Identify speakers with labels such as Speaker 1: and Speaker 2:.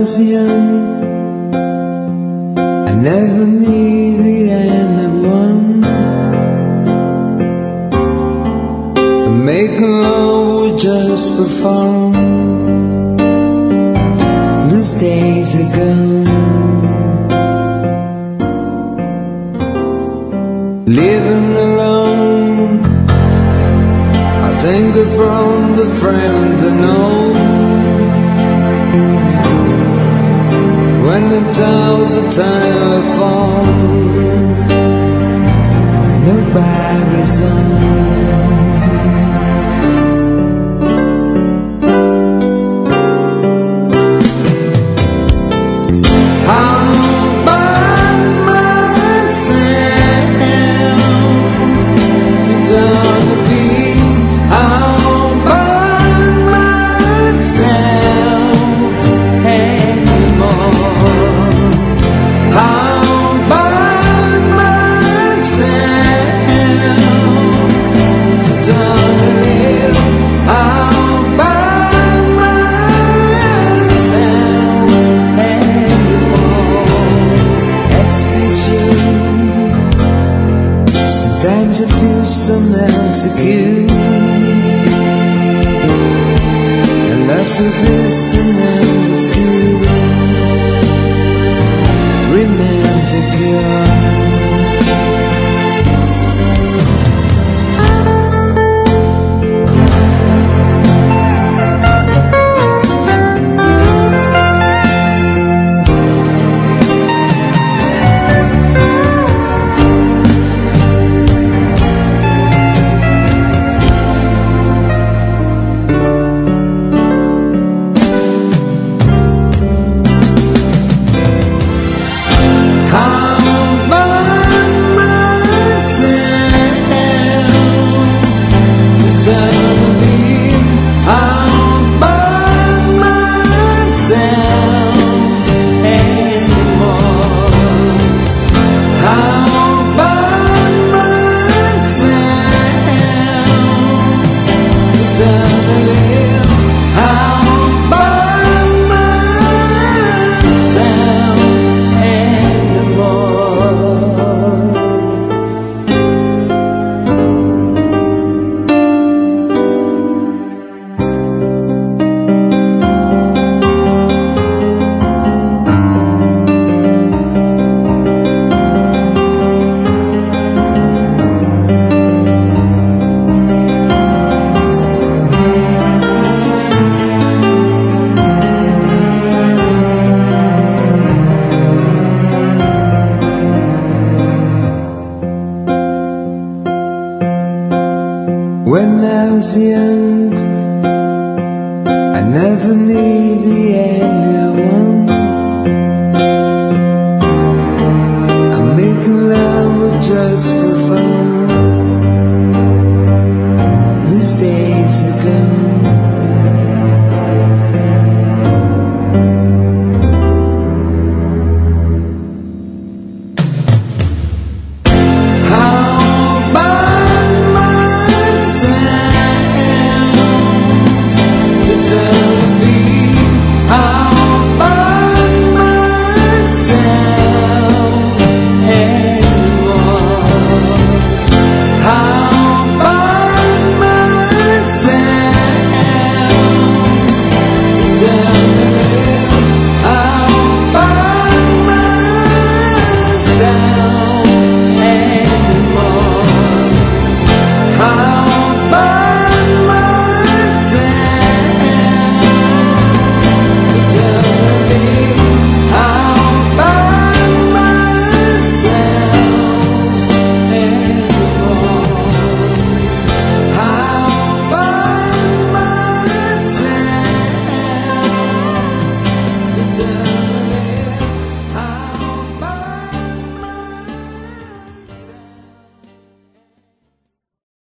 Speaker 1: was young, I never needed anyone. Making love was just for fun. Those days are gone. Living alone, I think upon the friends I know. When they tell the telephone, nobody's home. Sometimes I feel so insecure, and love so distant and obscure. Romantic girl. When I was young, I never needed anyone. I'm making love just for fun. These days are gone.